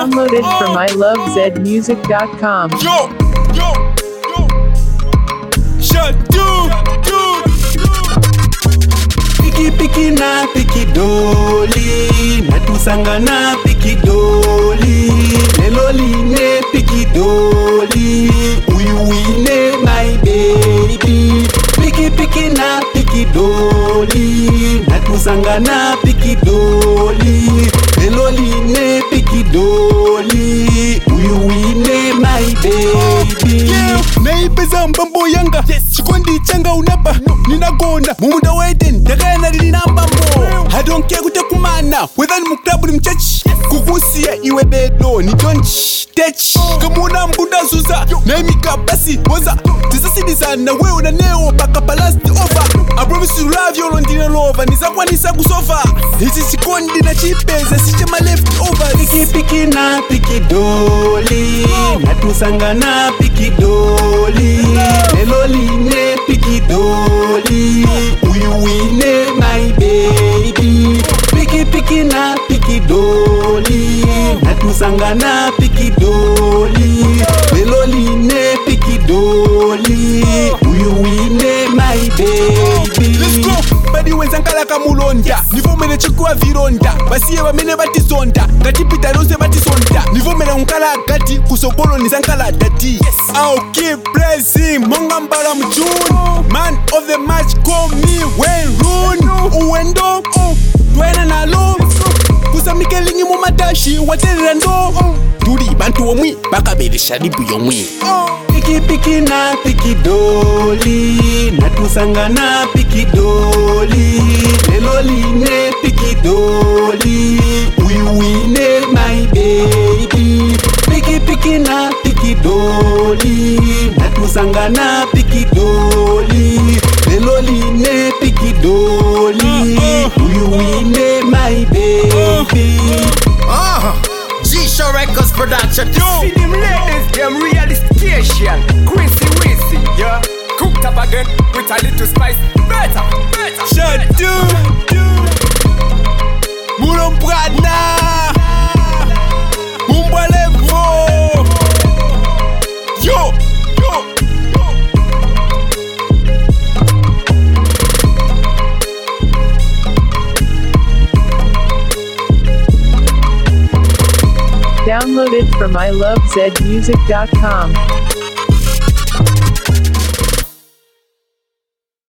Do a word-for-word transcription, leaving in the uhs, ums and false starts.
Downloaded from I love zed music dot com. Yo, yo, yo. Shut do, do. Piki piki na piki doli, natusanga na piki doli. Leloli ne piki doli, uyuine my baby. Piki piki na piki doli, natusanga na piki doli. Leloli ne piki doli, uyuine my baby. Naipeza mbambo yanga, chikondi changa unapa, ninagona mumunda weden, takayana lina mbambo. I don't care kutakumana, whether ni muklabu ni mchachi, kukusia iwe bedo, ni donchi, techi. Kamuna mbunda zuza, na imika basi, waza. Tisasi nizana, wewe na neo, baka palasti over. I promise you love you, londina lover, nizakwa nisa kusofa. Hizi chikondi na chipeza, sichema left over. Piki piki na piki doli, natusanga na piki doli. Leloli ne piki doli, uyuine my baby. Piki piki na piki doli, natusanga na piki doli. Leloli ne piki doli, uyuine my baby. Let's go. Badi wenzankala kamulonda, nivomele chikuwa vironda. Basiye wamene batisonda, gati pita lose batisonda. Nivomele unkala gati, kusokolo nizankala dati. I'll keep blessing, monga mbala mjuni. Man of the match, call me Wayne Rooney. Uwendo, dwena nalo. Kusamike lingi mumadashi, watelera ndo. Duri bantu omwi, baka bele sharibu yomwi. Piki piki na piki doli, natusanga na piki doli. Leloli ne piki doli, uyuine my baby. Piki piki na piki doli, natusanga na piki doli. Leloli ne piki doli, uyuine my baby. Uh-huh. G-Show Records production. Yo. See them ladies, them realistation. Quincy Wissy, yeah. Cooked up again with a little spice. Better, better. Shut do, do. Mulon Prada, Mumbalevo. Yo, yo, yo. Downloaded from I love zed music dot com.